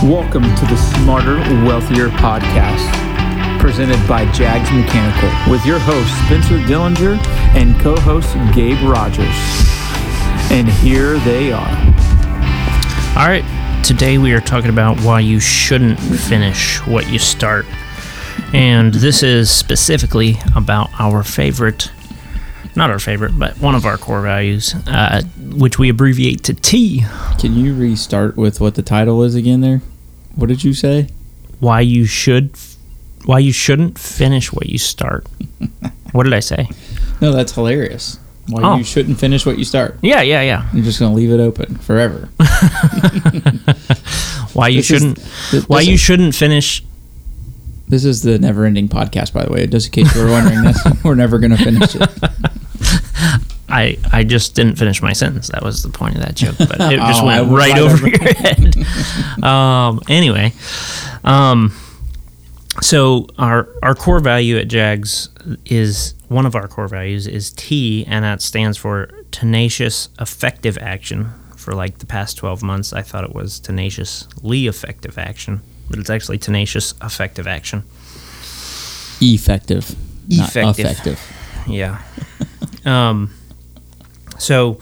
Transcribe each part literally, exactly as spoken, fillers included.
Welcome to the Smarter, Wealthier podcast, presented by Jags Mechanical, with your host Spencer Dillinger and co-host Gabe Rogers. And here they are. All right, today we are talking about why you shouldn't finish what you start. And this is specifically about our favorite, not our favorite, but one of our core values, uh, which we abbreviate to T. Can you restart with what the title is again there? What did you say? Why you should, why you shouldn't finish what you start. What did I say? No, that's hilarious. Why Oh. you shouldn't finish what you start. Yeah, yeah, yeah. You're just going to leave it open forever. Why you This is- shouldn't, th- why this you is- shouldn't finish. This is the never-ending podcast, by the way. Just in case you were wondering this, we're never going to finish it. I, I just didn't finish my sentence. That was the point of that joke, but it just Oh, I went went right, right over over. your head. um, anyway, um, so our our core value at Jags is one of our core values is T, and that stands for tenacious effective action. For like the past twelve months, I thought it was tenaciously effective action, but it's actually tenacious effective action. Effective. Not Effective. effective. Yeah. um, so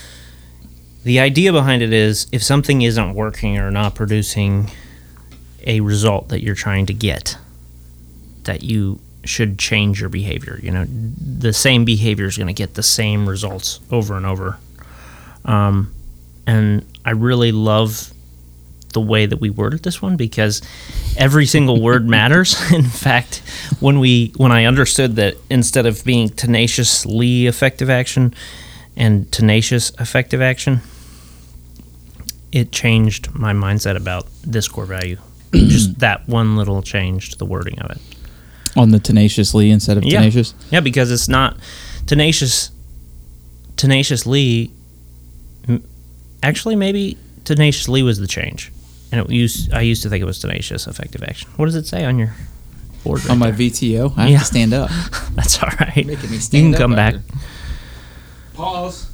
the idea behind it is if something isn't working or not producing a result that you're trying to get, that you should change your behavior. You know, the same behavior is going to get the same results over and over. Um, and I really love the way that we worded this one because every single word matters. In fact, when we when I understood that instead of being tenaciously effective action and tenacious effective action, it changed my mindset about this core value. Just that one little change to the wording of it. On the tenaciously instead of Yeah. tenacious? Yeah, because it's not tenacious. Tenaciously, m- actually, maybe tenaciously was the change. And it used, I used to think it was tenacious effective action. What does it say on your board? Right On my there? V T O? I have Yeah. to stand up. That's all right. Making me You stand can up come back. after. Pause.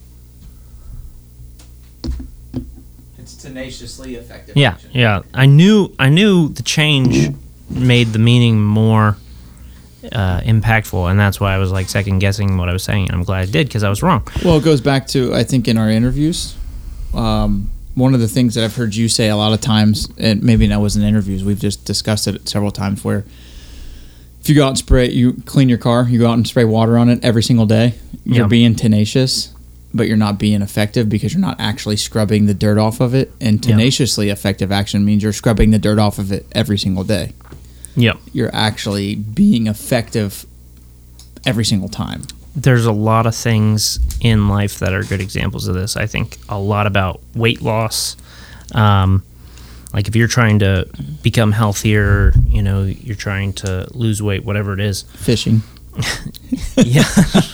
It's tenaciously effective. Yeah, yeah. I knew, I knew the change made the meaning more uh, impactful, and that's why I was like second guessing what I was saying. And I'm glad I did because I was wrong. Well, it goes back to, I think, in our interviews. Um, one of the things that I've heard you say a lot of times, and maybe that wasn't interviews, we've just discussed it several times, where if you go out and spray, you clean your car, you go out and spray water on it every single day, you're Yeah. being tenacious, but you're not being effective because you're not actually scrubbing the dirt off of it. And Yeah. tenaciously effective action means you're scrubbing the dirt off of it every single day. Yep. You're actually being effective every single time. There's a lot of things in life that are good examples of this. I think a lot about weight loss. Um, like if you're trying to become healthier, you know, you're trying to lose weight, whatever it is. Fishing. Yeah.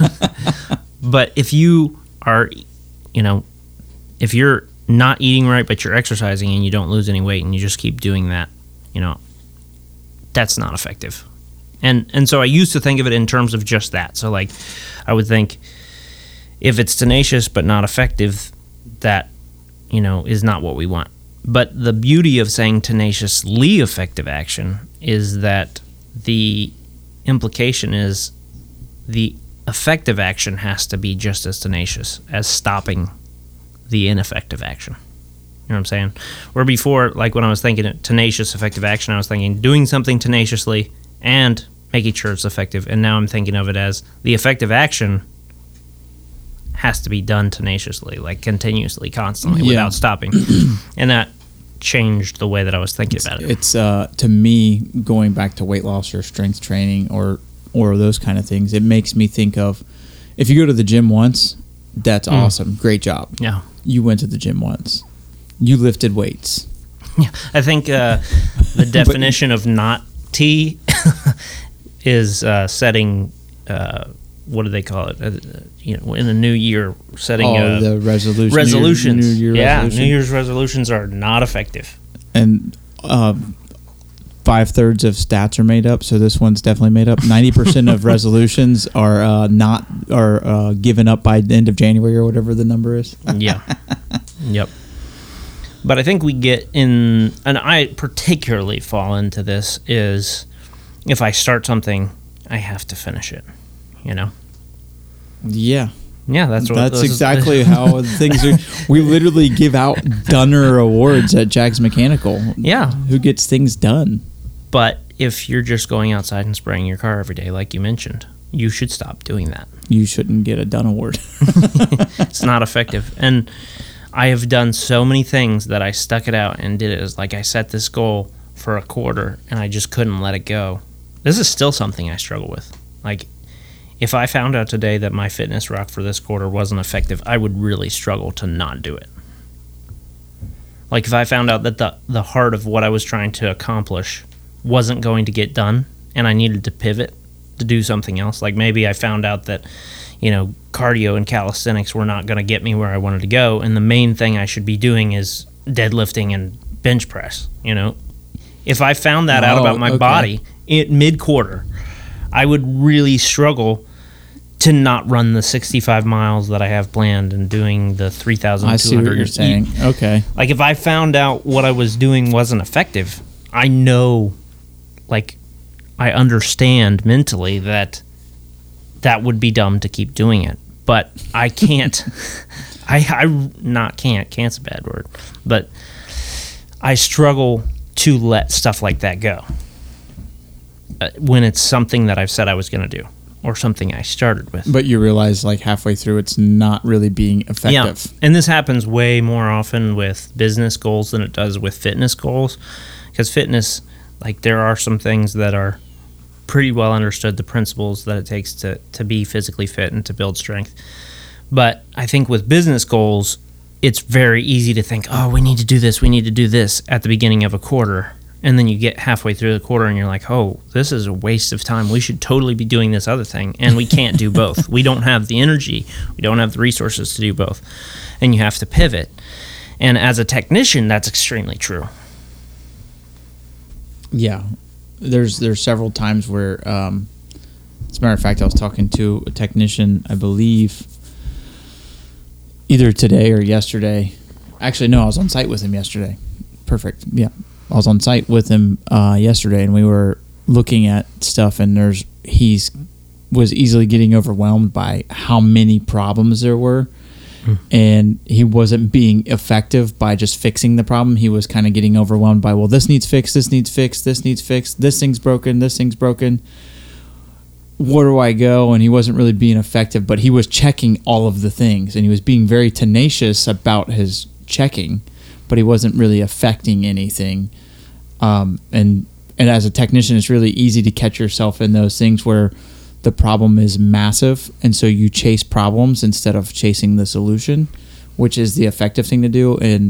But if you are, you know, if you're not eating right, but you're exercising and you don't lose any weight and you just keep doing that, you know, that's not effective. And and so I used to think of it in terms of just that. So like I would think if it's tenacious but not effective, that, you know, is not what we want. But the beauty of saying tenaciously effective action is that the implication is the effective action has to be just as tenacious as stopping the ineffective action. You know what I'm saying? Where before, like when I was thinking of tenacious effective action, I was thinking doing something tenaciously and making sure it's effective. And now I'm thinking of it as the effective action has to be done tenaciously, like continuously, constantly, Yeah. without stopping. And that changed the way that I was thinking about it. It's uh, to me, going back to weight loss or strength training or or those kind of things, it makes me think of if you go to the gym once, that's Mm. awesome, great job. Yeah. You went to the gym once, you lifted weights. Yeah, I think uh, the definition of not T is uh, setting. Uh, what do they call it? Uh, you know, in a new year, setting Oh, uh, the resolution, resolutions. New Year, New Year yeah, resolution. New Year's resolutions are not effective. and uh, five thirds of stats are made up, so this one's definitely made up. Ninety percent of resolutions are uh, not are uh, given up by the end of January or whatever the number is. Yeah. Yep. But I think we get in, and I particularly fall into this, is if I start something, I have to finish it, you know? Yeah. Yeah, that's what That's this is- exactly how things are. We literally give out Dunner awards at Jags Mechanical. Yeah. Who gets things done? But if you're just going outside and spraying your car every day, like you mentioned, you should stop doing that. You shouldn't get a Dunn award. It's not effective. And I have done so many things that I stuck it out and did it. As like I set this goal for a quarter and I just couldn't let it go. This is still something I struggle with. Like, if I found out today that my fitness rock for this quarter wasn't effective, I would really struggle to not do it. Like, if I found out that the, the heart of what I was trying to accomplish wasn't going to get done and I needed to pivot to do something else, like maybe I found out that, you know, cardio and calisthenics were not going to get me where I wanted to go, and the main thing I should be doing is deadlifting and bench press, you know. If I found that out Oh, about my okay. body at mid-quarter, I would really struggle to not run the sixty-five miles that I have planned and doing the three thousand two hundred. I see what you're saying. Okay. Like, if I found out what I was doing wasn't effective, I know, like, I understand mentally that that would be dumb to keep doing it. But I can't, I, I not can't, can't's a bad word, but I struggle to let stuff like that go uh, when it's something that I've said I was going to do or something I started with. But you realize, like, halfway through, it's not really being effective. Yeah, and this happens way more often with business goals than it does with fitness goals, because fitness, like, there are some things that are pretty well understood, the principles that it takes to, to be physically fit and to build strength. But I think with business goals, it's very easy to think, oh, we need to do this, we need to do this at the beginning of a quarter. And then you get halfway through the quarter and you're like, oh, this is a waste of time. We should totally be doing this other thing. And we can't do both. We don't have the energy. We don't have the resources to do both. And you have to pivot. And as a technician, that's extremely true. Yeah. There's there's several times where, um, as a matter of fact, I was talking to a technician, I believe, either today or yesterday. Actually, no, I was on site with him yesterday. Perfect. Yeah. I was on site with him uh, yesterday, and we were looking at stuff, and there's he's was easily getting overwhelmed by how many problems there were, mm. and he wasn't being effective by just fixing the problem. He was kind of getting overwhelmed by, well, this needs fixed, this needs fixed, this needs fixed, this thing's broken, this thing's broken. Where do I go? And he wasn't really being effective, but he was checking all of the things, and he was being very tenacious about his checking, but he wasn't really affecting anything. Um, and and as a technician, it's really easy to catch yourself in those things where the problem is massive, and so you chase problems instead of chasing the solution, which is the effective thing to do. And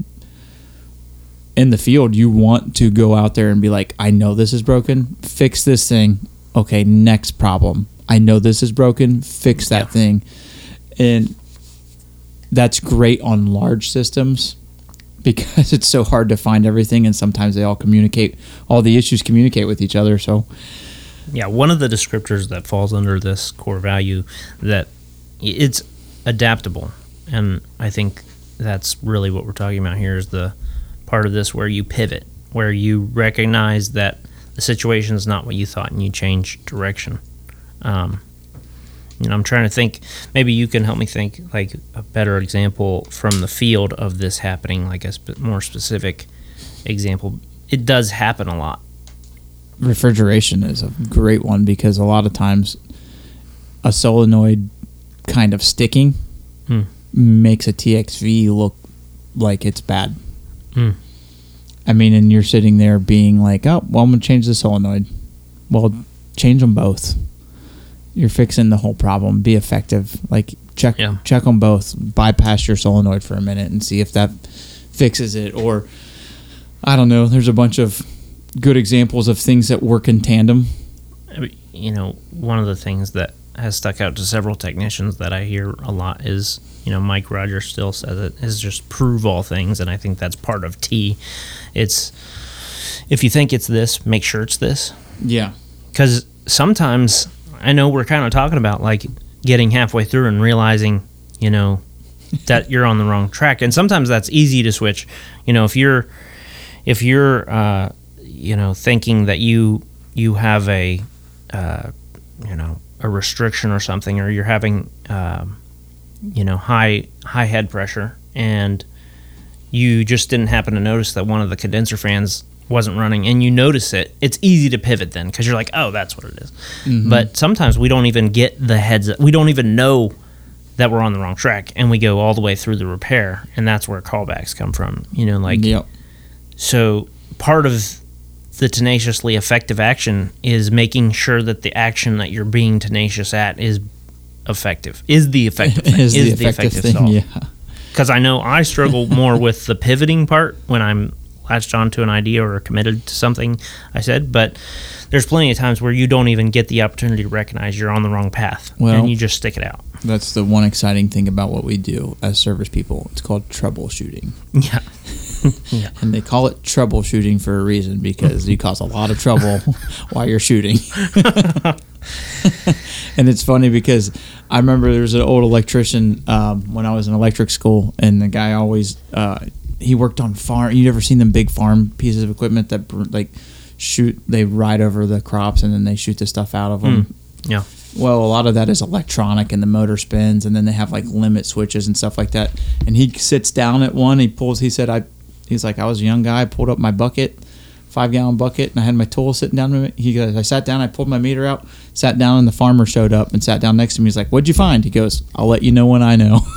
in the field, you want to go out there and be like, I know this is broken, fix this thing. Okay, next problem. I know this is broken, fix that yeah. thing. And that's great on large systems, because it's so hard to find everything, and sometimes they all communicate, all the issues communicate with each other. So, yeah, one of the descriptors that falls under this core value, that it's adaptable, and I think that's really what we're talking about here, is the part of this where you pivot, where you recognize that the situation is not what you thought and you change direction. Um, You know, I'm trying to think, maybe you can help me think, like, a better example from the field of this happening, like a sp- more specific example. It does happen a lot. refrigeration is a great one, because a lot of times a solenoid kind of sticking Hmm. makes a T X V look like it's bad. Hmm. I mean, and you're sitting there being like, oh, well, I'm going to change the solenoid. Well, change them both. You're fixing the whole problem. Be effective. Like, check Yeah. check them both. Bypass your solenoid for a minute and see if that fixes it. Or, I don't know, there's a bunch of good examples of things that work in tandem. You know, one of the things that has stuck out to several technicians that I hear a lot is, you know, Mike Rogers still says it, is just prove all things, and I think that's part of T. It's, if you think it's this, make sure it's this. Yeah. Because sometimes, I know we're kind of talking about, like, getting halfway through and realizing, you know, that you're on the wrong track. And sometimes that's easy to switch. You know, if you're if you're uh, you know thinking that you you have a uh, you know a restriction or something, or you're having um, you know high high head pressure, and you just didn't happen to notice that one of the condenser fans wasn't running, and you notice it, it's easy to pivot then, because you're like, oh, that's what it is. Mm-hmm. But sometimes we don't even get the heads up. We don't even know that we're on the wrong track, and we go all the way through the repair, and that's where callbacks come from. You know, like, yep. So part of the tenaciously effective action is making sure that the action that you're being tenacious at is effective, is the effective thing, is, is the effective, effective thing, solve. yeah. Because I know I struggle more with the pivoting part when I'm latched onto an idea or committed to something I said, but there's plenty of times where you don't even get the opportunity to recognize you're on the wrong path, well, and you just stick it out. That's the one exciting thing about what we do as service people. It's called troubleshooting. Yeah. Yeah. And they call it troubleshooting for a reason, because you cause a lot of trouble while you're shooting. And it's funny because I remember there was an old electrician um, when I was in electric school, and the guy always uh, he worked on farm. You ever seen them big farm pieces of equipment that like shoot? They ride over the crops and then they shoot the stuff out of them. Mm. Yeah. Well, a lot of that is electronic, and the motor spins, and then they have like limit switches and stuff like that. And he sits down at one. He pulls. He said, "I." He's like, I was a young guy. I pulled up my bucket, five gallon bucket, and I had my tool sitting down to me. He goes, I sat down. I pulled my meter out, sat down, and the farmer showed up and sat down next to me. He's like, "What'd you find?" He goes, "I'll let you know when I know."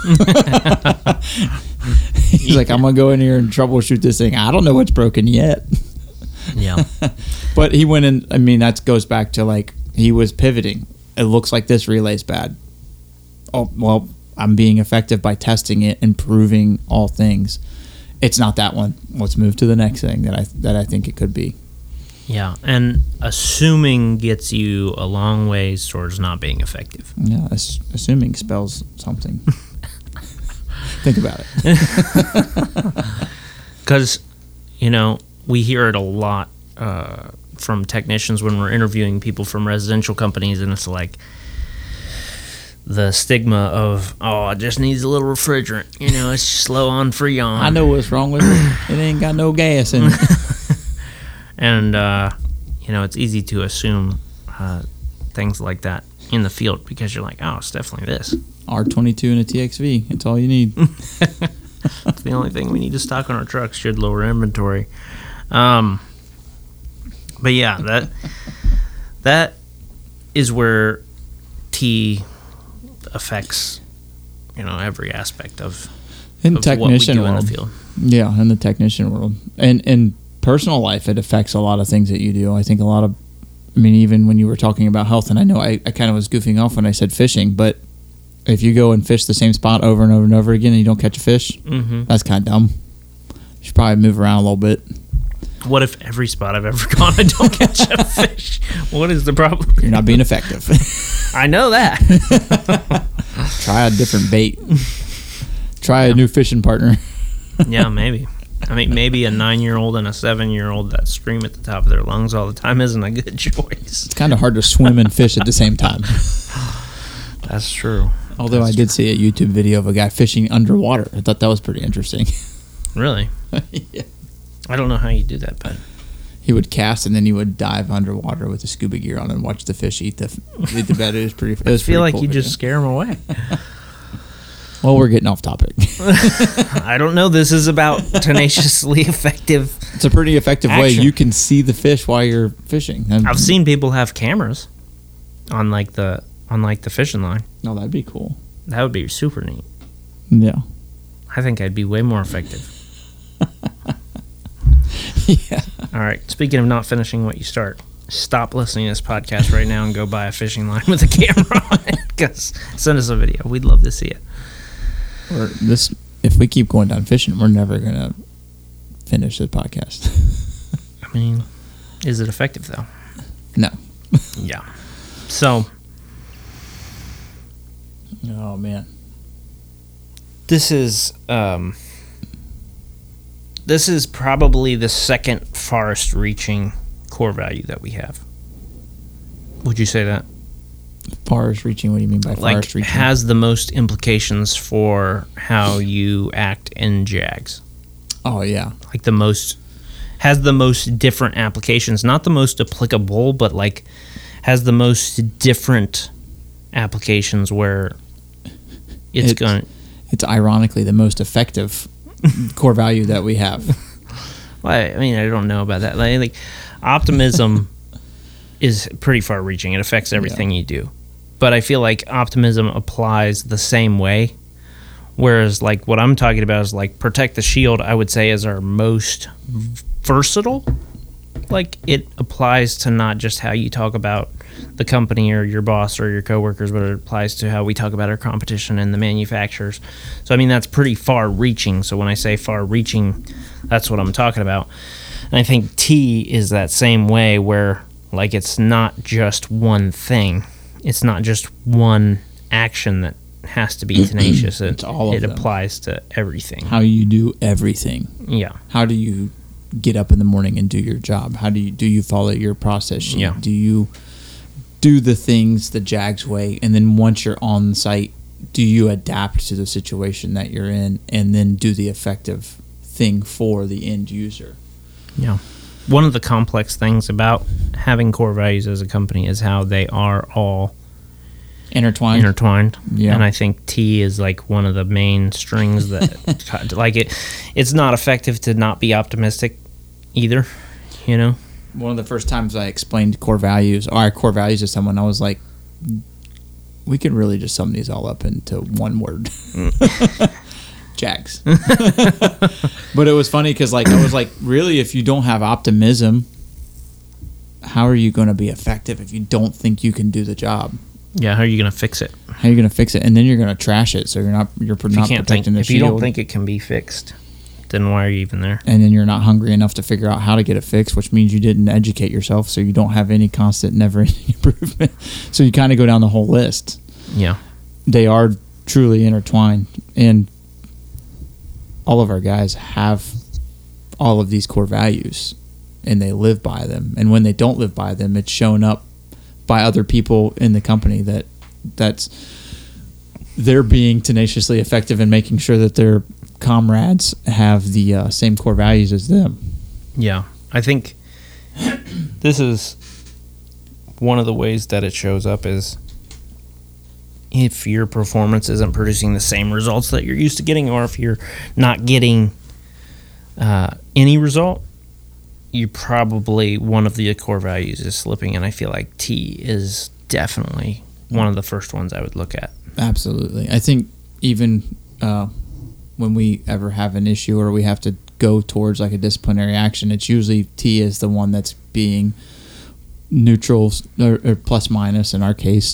He's like, "I'm gonna go in here and troubleshoot this thing. I don't know what's broken yet." Yeah. But he went in. I mean, that goes back to like he was pivoting. It looks like this relay's bad. Oh, well, I'm being effective by testing it and proving all things. It's not that one. Let's move to the next thing that I that I think it could be. Yeah, and assuming gets you a long ways towards not being effective. Yeah, ass- assuming spells something. Think about it. Because, you know, we hear it a lot uh, from technicians when we're interviewing people from residential companies, and it's like the stigma of, oh, it just needs a little refrigerant. You know, it's slow on Freon. I know what's wrong with it. It ain't got no gas in it. And, uh, you know, it's easy to assume uh, things like that in the field, because you're like, oh, it's definitely this. R twenty-two and a T X V. That's all you need. It's the only thing we need to stock on our trucks. Should lower inventory. Um, but yeah, that that is where T affects, you know, every aspect of, in of technician what we do world. in the field. Yeah, in the technician world. And in personal life, it affects a lot of things that you do. I think a lot of, I mean, even when you were talking about health, and I know I, I kind of was goofing off when I said fishing, but if you go and fish the same spot over and over and over again and you don't catch a fish, Mm-hmm. that's kind of dumb. You should probably move around a little bit. What if every spot I've ever gone I don't catch a fish? What is the problem? You're not being effective. I know that. Try a different bait. Try a new fishing partner. Yeah, maybe. I mean, maybe a nine-year-old and a seven-year-old that scream at the top of their lungs all the time isn't a good choice. It's kind of hard to swim and fish at the same time. That's true. Although That's I did see a YouTube video of a guy fishing underwater. I thought that was pretty interesting. Really? Yeah. I don't know how you do that, but He would cast and then he would dive underwater with the scuba gear on and watch the fish eat the eat the bed. It was pretty. It was I feel pretty like cool you video. just scare them away. Well, we're getting off topic. I don't know. This is about tenaciously effective. It's a pretty effective way. Action. You can see the fish while you're fishing. And, I've seen people have cameras on like the on like the fishing line. No, that'd be cool. That would be super neat. Yeah. I think I'd be way more effective. Yeah. All right. Speaking of not finishing what you start, stop listening to this podcast right now and go buy a fishing line with a camera on it. Because send us a video. We'd love to see it. Or this, if we keep going down fishing, we're never gonna finish the podcast. I mean, is it effective though? No. Yeah. So Oh man. this is um, this is probably the second farthest reaching core value that we have. Would you say that? Farthest reaching. What do you mean by like farthest reaching? has the most implications for how you act in Jags. Oh yeah, Like the most has the most different applications, not the most applicable, but like has the most different applications where it's, It's- going. it's ironically the most effective core value that we have. I mean, I don't know about that. Like, like optimism is pretty far-reaching. It affects everything you do, but I feel like optimism applies the same way. Whereas, like what I'm talking about is like protect the shield. I would say is our most versatile. Like it applies to not just how you talk about the company or your boss or your coworkers, but it applies to how we talk about our competition and the manufacturers. So I mean that's pretty far-reaching. So when I say far-reaching, that's what I'm talking about. And I think T is that same way where like it's not just one thing. It's not just one action that has to be tenacious. It, It's all of it them. applies to everything. How you do everything. Yeah. How do you get up in the morning and do your job? How do you do you follow your process sheet? Yeah. Do you do the things the Jags way, and then once you're on site, do you adapt to the situation that you're in, and then do the effective thing for the end user? Yeah. One of the complex things about having core values as a company is how they are all Intertwined. intertwined. Yeah. And I think T is like one of the main strings that like it it's not effective to not be optimistic either, you know? One of the first times I explained core values, or our core values to someone, I was like, we could really just sum these all up into one word. Jags. But it was funny because like I was like, really, if you don't have optimism, how are you going to be effective if you don't think you can do the job? Yeah, how are you going to fix it? How are you going to fix it? And then you're going to trash it, so you're not you're If you not can't protecting think, the if shield. you don't think it can be fixed, then why are you even there? And then you're not hungry enough to figure out how to get it fixed, which means you didn't educate yourself, so you don't have any constant, never-ending improvement. So you kind of go down the whole list. Yeah. They are truly intertwined, and all of our guys have all of these core values, and they live by them. And when they don't live by them, it's shown up by other people in the company that that's they're being tenaciously effective in making sure that their comrades have the uh, same core values as them. Yeah. I think this is one of the ways that it shows up is if your performance isn't producing the same results that you're used to getting, or if you're not getting uh, any result, you probably one of the core values is slipping, and I feel like T is definitely one of the first ones I would look at. Absolutely. I think even uh, when we ever have an issue or we have to go towards like a disciplinary action, it's usually T is the one that's being neutral or, or plus minus in our case.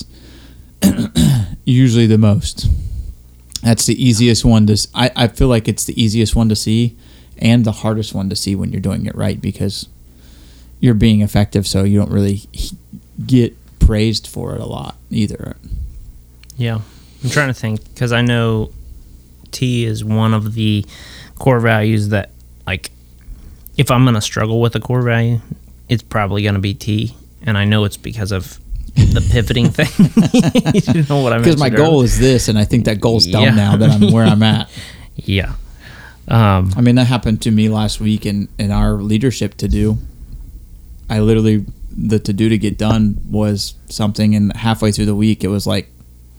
Usually the most. That's the easiest one to. s- I, I feel like it's the easiest one to see, and the hardest one to see when you're doing it right, because you're being effective, so you don't really get praised for it a lot either. Yeah. I'm trying to think because I know T is one of the core values that, like, if I'm going to struggle with a core value, it's probably going to be T. And I know it's because of the pivoting thing. You know what I mean? Because my goal is this, and I think that goal's done Yeah. now that I'm where I'm at. Yeah. Um, I mean, that happened to me last week in, in our leadership to do. I literally, the to do to get done was something, and halfway through the week, it was like,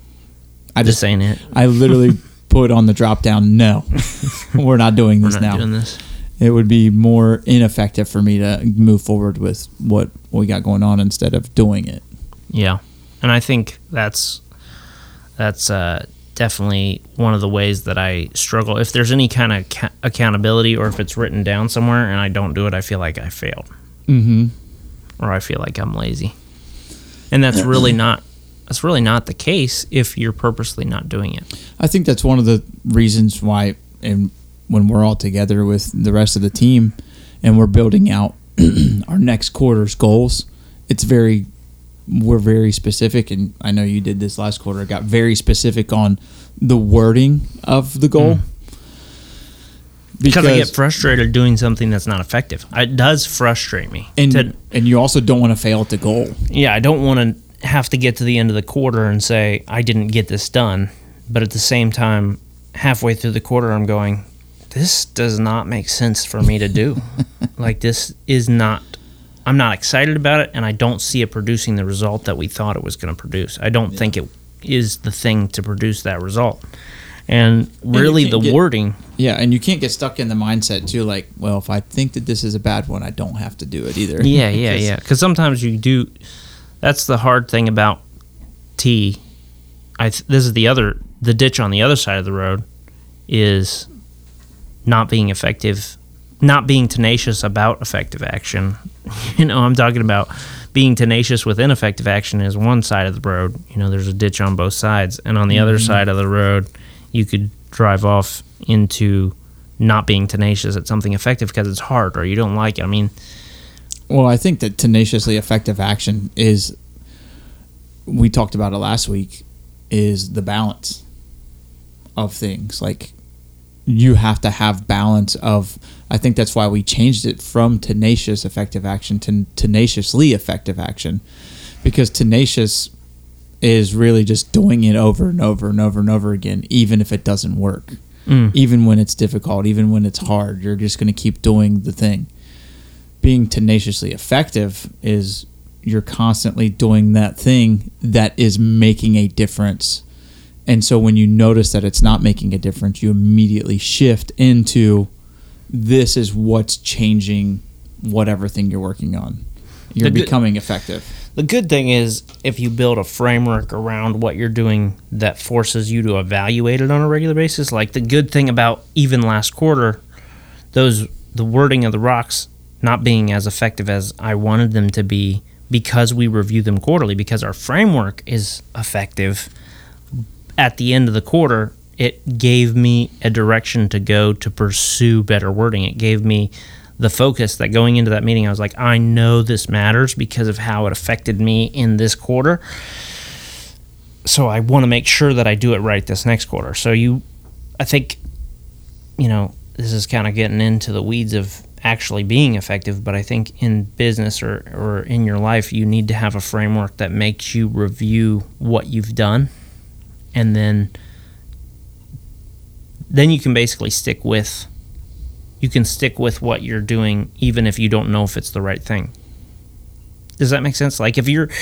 I just just, saying it. I literally put on the drop down, no, we're not doing We're this not now. doing this. It would be more ineffective for me to move forward with what we got going on instead of doing it. Yeah. And I think that's that's uh, definitely one of the ways that I struggle. If there's any kind of ca- accountability, or if it's written down somewhere and I don't do it, I feel like I failed. Mm-hmm. Or I feel like I'm lazy. And that's really not that's really not the case if you're purposely not doing it. I think that's one of the reasons why, and when we're all together with the rest of the team and we're building out our next quarter's goals, it's very, we're very specific. And I know you did this last quarter, got very specific on the wording of the goal. Mm. Because I get frustrated doing something that's not effective. It does frustrate me. and, to, and you also don't want to fail at the goal. yeah, I don't want to have to get to the end of the quarter and say, I didn't get this done. But at the same time, halfway through the quarter, I'm going, this does not make sense for me to do. Like, this is not, I'm not excited about it, and I don't see it producing the result that we thought it was going to produce. I don't yeah. think it is the thing to produce that result. And really and the get, wording. Yeah, and you can't get stuck in the mindset, too, like, well, if I think that this is a bad one, I don't have to do it either. Yeah, yeah, yeah. Because sometimes you do, that's the hard thing about tea. I th- this is the other, the ditch on the other side of the road is not being effective, not being tenacious about effective action. You know, I'm talking about being tenacious with ineffective action is one side of the road. You know, there's a ditch on both sides. And on the mm-hmm. other side of the road, you could drive off into not being tenacious at something effective because it's hard or you don't like it. I mean, well, I think that tenaciously effective action is, we talked about it last week, is the balance of things. Like, you have to have balance of, I think that's why we changed it from tenacious effective action to tenaciously effective action, because tenacious is really just doing it over and over and over and over again, even if it doesn't work. Mm. Even when it's difficult, even when it's hard, you're just going to keep doing the thing. Being tenaciously effective is you're constantly doing that thing that is making a difference. And so when you notice that it's not making a difference, you immediately shift into, this is what's changing whatever thing you're working on. You're the becoming good, effective. The good thing is, if you build a framework around what you're doing that forces you to evaluate it on a regular basis, like the good thing about even last quarter, those the wording of the rocks not being as effective as I wanted them to be, because we review them quarterly, because our framework is effective. At the end of the quarter, it gave me a direction to go to pursue better wording. It gave me the focus that going into that meeting, I was like, I know this matters because of how it affected me in this quarter. So I want to make sure that I do it right this next quarter. So you, I think, you know, this is kind of getting into the weeds of actually being effective, but I think in business or, or in your life, you need to have a framework that makes you review what you've done. And then, then you can basically stick with, you can stick with what you're doing, even if you don't know if it's the right thing. Does that make sense? Like, if you're,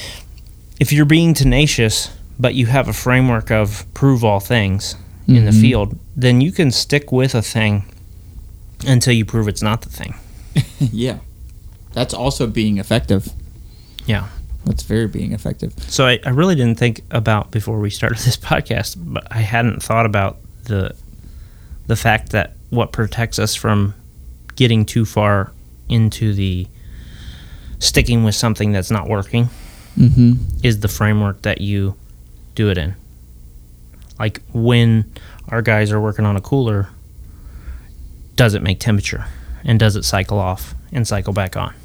if you're being tenacious, but you have a framework of prove all things mm-hmm. in the field, then you can stick with a thing until you prove it's not the thing. Yeah. That's also being effective. Yeah. That's very being effective. So I, I really didn't think about, before we started this podcast, but I hadn't thought about the the fact that what protects us from getting too far into the sticking with something that's not working mm-hmm. is the framework that you do it in. Like, when our guys are working on a cooler, does it make temperature? And does it cycle off and cycle back on?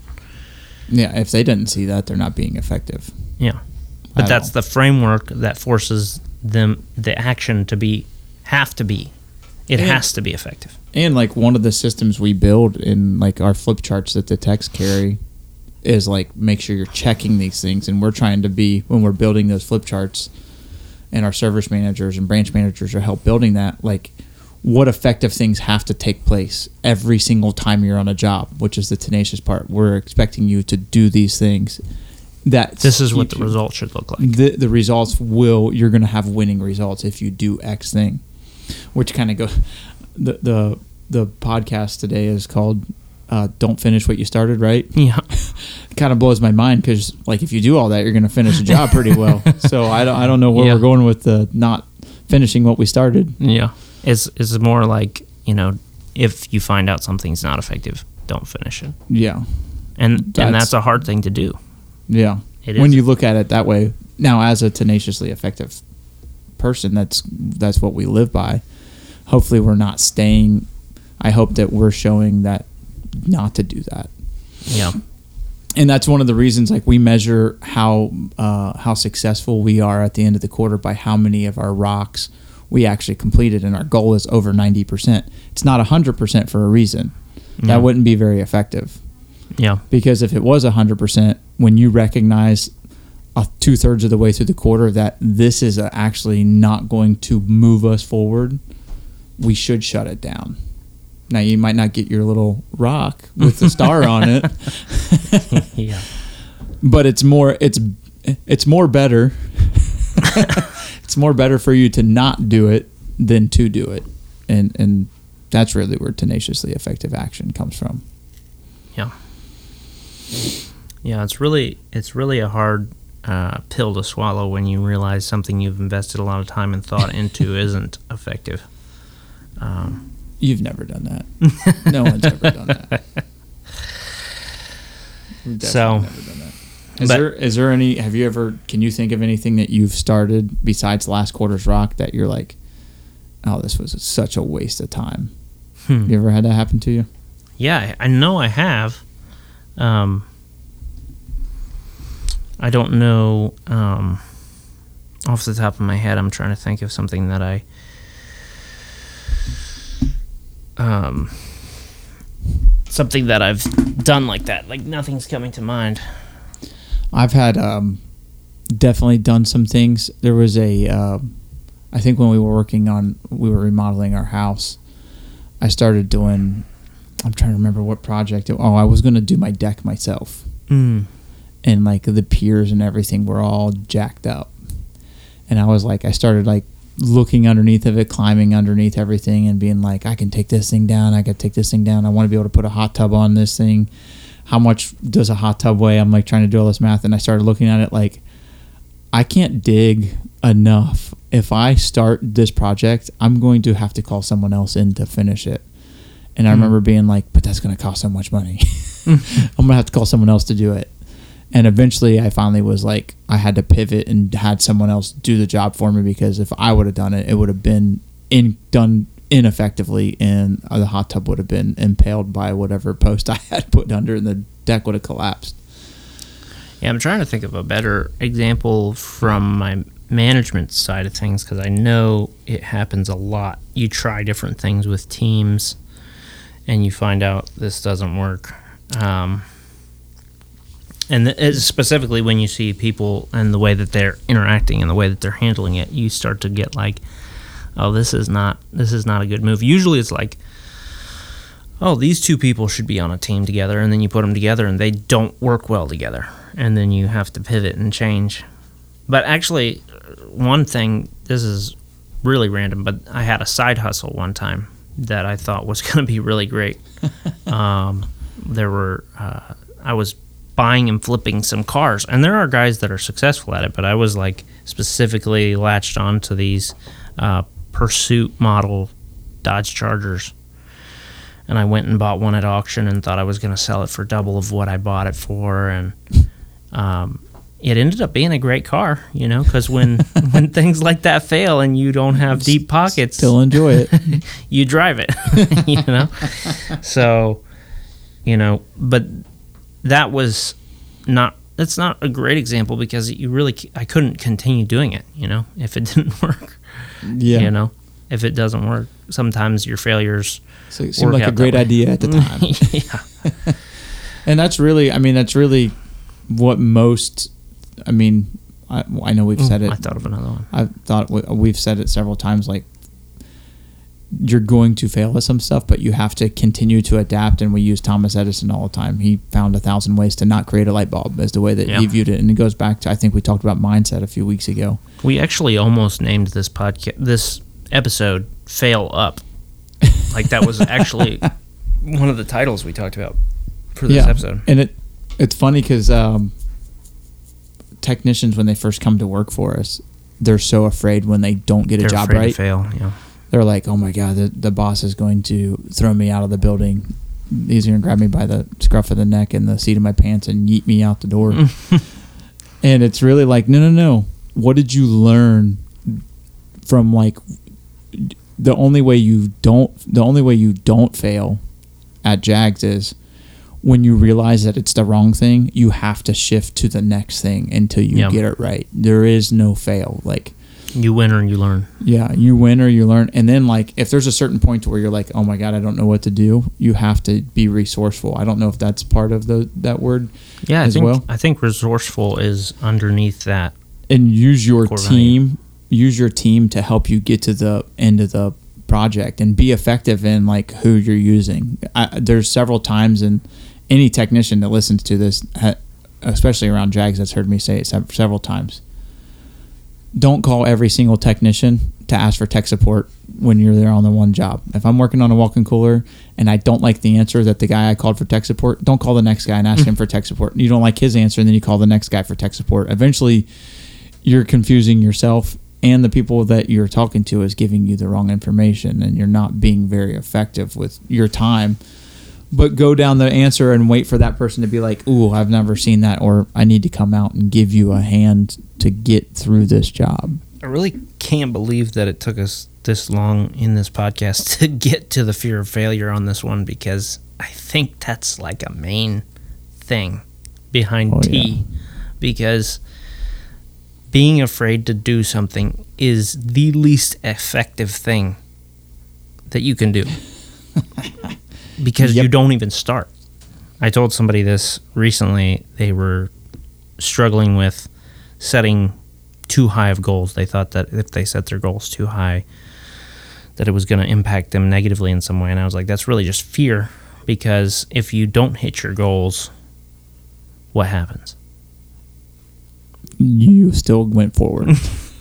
Yeah, if they didn't see that, they're not being effective. Yeah. But that's all. The framework that forces them, the action to be, have to be, it and, has to be effective. And like one of the systems we build in like our flip charts that the techs carry is like, make sure you're checking these things. And we're trying to be, when we're building those flip charts, and our service managers and branch managers are help building that, like, what effective things have to take place every single time you're on a job, which is the tenacious part. We're expecting you to do these things. That this is what the you, results should look like. The, the results will, you're going to have winning results if you do X thing, which kind of goes, the, the, the podcast today is called uh, Don't Finish What You Started, right? Yeah. It kind of blows my mind because, like, if you do all that, you're going to finish a job pretty well. So I don't, I don't know where yeah. we're going with the not finishing what we started. Yeah. It's, it's more like, you know, if you find out something's not effective, don't finish it. Yeah. And that's, and that's a hard thing to do. Yeah. It when is. You look at it that way. Now, as a tenaciously effective person, that's that's what we live by. Hopefully we're not staying. I hope that we're showing that not to do that. Yeah. And that's one of the reasons, like, we measure how uh, how successful we are at the end of the quarter by how many of our rocks we actually completed, and our goal is over ninety percent. It's not one hundred percent for a reason. Mm. That wouldn't be very effective. Yeah. Because if it was one hundred percent, when you recognize uh, two thirds of the way through the quarter that this is uh, actually not going to move us forward, we should shut it down. Now you might not get your little rock with the star on it, yeah, but it's more it's it's more better. It's more better for you to not do it than to do it, and and that's really where tenaciously effective action comes from. Yeah, yeah. It's really it's really a hard uh, pill to swallow when you realize something you've invested a lot of time and thought into isn't effective. Um, You've never done that. No one's ever done that. We've definitely So, never done that. Is but- there is there any? Have you ever? Can you think of anything that you've started besides last quarter's rock that you're like, oh, this was such a waste of time? Hmm. You ever had that happen to you? Yeah, I know I have. Um, I don't know um, off the top of my head. I'm trying to think of something that I um, something that I've done like that. Like nothing's coming to mind. I've had um, definitely done some things. There was a, uh, I think when we were working on, we were remodeling our house. I started doing. I'm trying to remember what project. It, oh, I was going to do my deck myself. Mm. And like the piers and everything were all jacked up, and I was like, I started like looking underneath of it, climbing underneath everything, and being like, I can take this thing down. I can take this thing down. I want to be able to put a hot tub on this thing. How much does a hot tub weigh? I'm like trying to do all this math, and I started looking at it like, I can't dig enough. If I start this project, I'm going to have to call someone else in to finish it. And I Mm. remember being like, but that's going to cost so much money. I'm going to have to call someone else to do it. And eventually I finally was like, I had to pivot and had someone else do the job for me, because if I would have done it, it would have been in, done ineffectively, and the hot tub would have been impaled by whatever post I had put under, and the deck would have collapsed. Yeah, I'm trying to think of a better example from my management side of things, because I know it happens a lot. You try different things with teams, and you find out this doesn't work. Um, and th- specifically when you see people and the way that they're interacting and the way that they're handling it, you start to get like, oh, this is not this is not a good move. Usually it's like, oh, these two people should be on a team together, and then you put them together and they don't work well together, and then you have to pivot and change. But actually, one thing, this is really random, but I had a side hustle one time that I thought was going to be really great. um, there were, uh, I was buying and flipping some cars, and there are guys that are successful at it, but I was like specifically latched on to these uh, Pursuit model Dodge Chargers. And I went and bought one at auction and thought I was going to sell it for double of what I bought it for. And um, it ended up being a great car, you know, because when, when things like that fail and you don't have deep pockets, Still enjoy it. you drive it, you know. So, you know, but that was not, that's not a great example, because you really, I couldn't continue doing it, you know, if it didn't work. Yeah. You know, if it doesn't work, sometimes your failures. So it seemed work like a out great that way. idea at the time. Yeah. And that's really, I mean, that's really what most, I mean, I, I know we've said it. I thought of another one. I've thought we- we've said it several times, like, you're going to fail at some stuff, but you have to continue to adapt. And we use Thomas Edison all the time. He found a thousand ways to not create a light bulb, as the way that Yeah. he viewed it. And it goes back to, I think we talked about mindset a few weeks ago. We actually almost named this podcast, this episode, "Fail Up." Like that was actually one of the titles we talked about for this episode. And it it's funny because um, technicians, when they first come to work for us, they're so afraid when they don't get a They're job afraid right. to fail. Yeah. They're like, oh my God, the, the boss is going to throw me out of the building. He's going to grab me by the scruff of the neck and the seat of my pants and yeet me out the door. And it's really like, no, no, no. What did you learn from, like, the only way you don't, the only way you don't fail at Jags is when you realize that it's the wrong thing, you have to shift to the next thing until you Yeah. get it right. There is no fail. Like, You win or you learn. Yeah, you win or you learn. And then, like, if there's a certain point where you're like, oh my God, I don't know what to do, you have to be resourceful. I don't know if that's part of the that word Yeah, I as think well. I think resourceful is underneath that. And use your Core team, value. use your team to help you get to the end of the project and be effective in, like, who you're using. I, there's several times, and any technician that listens to this, ha- especially around Jags, that's heard me say it sev- several times. Don't call every single technician to ask for tech support when you're there on the one job. If I'm working on a walk-in cooler and I don't like the answer that the guy I called for tech support, don't call the next guy and ask him for tech support. You don't like his answer, and then you call the next guy for tech support. Eventually, you're confusing yourself, and the people that you're talking to is giving you the wrong information, and you're not being very effective with your time. But go down the answer and wait for that person to be like, ooh, I've never seen that, or I need to come out and give you a hand to get through this job. I really can't believe that it took us this long in this podcast to get to the fear of failure on this one, because I think that's like a main thing behind Oh, T. yeah. Because being afraid to do something is the least effective thing that you can do. Because Yep. you don't even start. I told somebody this recently. They were struggling with setting too high of goals. They thought that if they set their goals too high, that it was going to impact them negatively in some way. And I was like, that's really just fear, because if you don't hit your goals, what happens? You still went forward.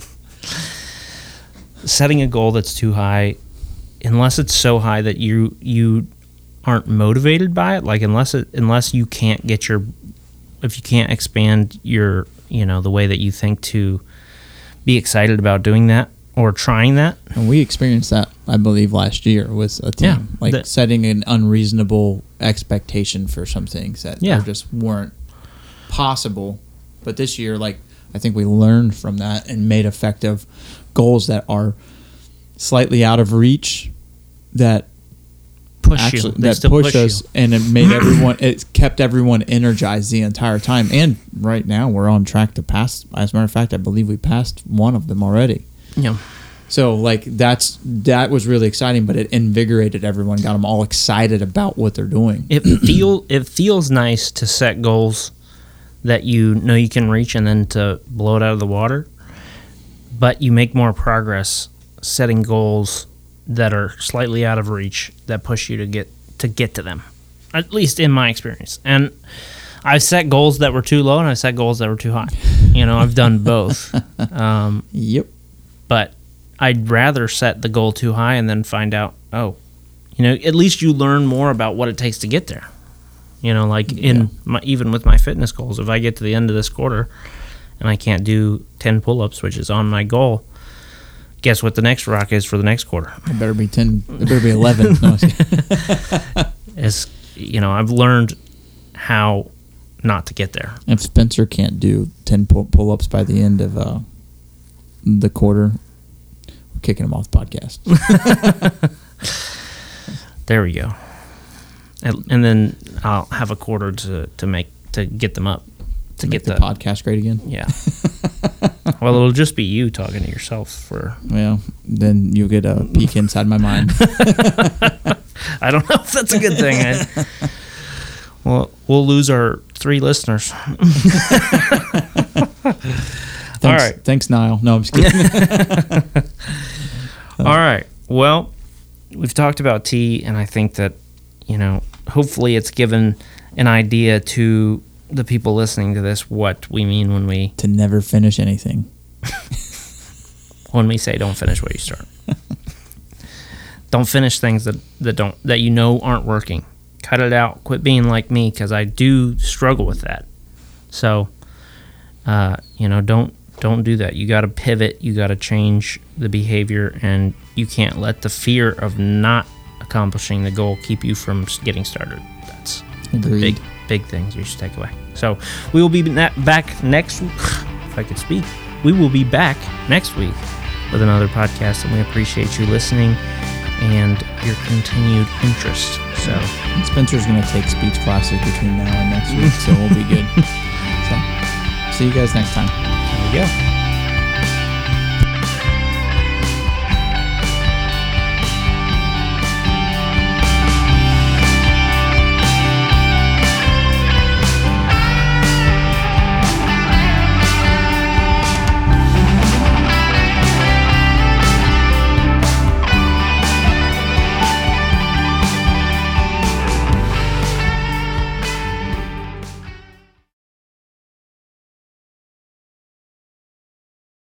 Setting a goal that's too high, unless it's so high that you you aren't motivated by it, like unless it unless you can't get your if you can't expand your you know the way that you think to be excited about doing that or trying that. And we experienced that, I believe, last year with a team. Yeah, like that- setting an unreasonable expectation for some things that Yeah. are just weren't possible. But this year, like, I think we learned from that and made effective goals that are slightly out of reach, that Push actually you. They that still push, push us, you. and it made everyone. It kept everyone energized the entire time. And right now, we're on track to pass. As a matter of fact, I believe we passed one of them already. Yeah. So, like, that's that was really exciting, but it invigorated everyone, got them all excited about what they're doing. It feel it feels nice to set goals that you know you can reach and then to blow it out of the water. But you make more progress setting goals that are slightly out of reach, that push you to get to get to them. At least in my experience. And I've set goals that were too low and I set goals that were too high. You know, I've done both. Um, Yep. but I'd rather set the goal too high and then find out, oh, you know, at least you learn more about what it takes to get there. You know, like in Yeah. my, even with my fitness goals, if I get to the end of this quarter and I can't do ten pull-ups, which is on my goal, guess what the next rock is for the next quarter? It better be ten. It better be eleven. No, I was kidding. Is, you know, I've learned how not to get there. If Spencer can't do ten pull- pull-ups by the end of uh, the quarter, we're kicking him off the podcast. There we go. And, and then I'll have a quarter to, to make to get them up. To get make the the- podcast great again. Yeah. Well, it'll just be you talking to yourself for. Well, then you'll get a peek inside my mind. I don't know if that's a good thing. I, well, we'll lose our three listeners. Thanks, All right. Thanks, Niall. No, I'm just kidding. All right. Well, we've talked about tea, and I think that, you know, hopefully it's given an idea to the people listening to this what we mean when we To never finish anything. when we say don't finish what you start. Don't finish things that, that don't that you know aren't working. Cut it out. Quit being like me, because I do struggle with that. So, uh, you know, don't don't do that. You got to pivot. You got to change the behavior, and you can't let the fear of not accomplishing the goal keep you from getting started. That's the Agreed. big big things you should take away. So we will be na- back next week. If I could speak, we will be back next week with another podcast, and we appreciate you listening and your continued interest. So, And Spencer's going to take speech classes between now and next week, so we'll be good. So, see you guys next time. there we go.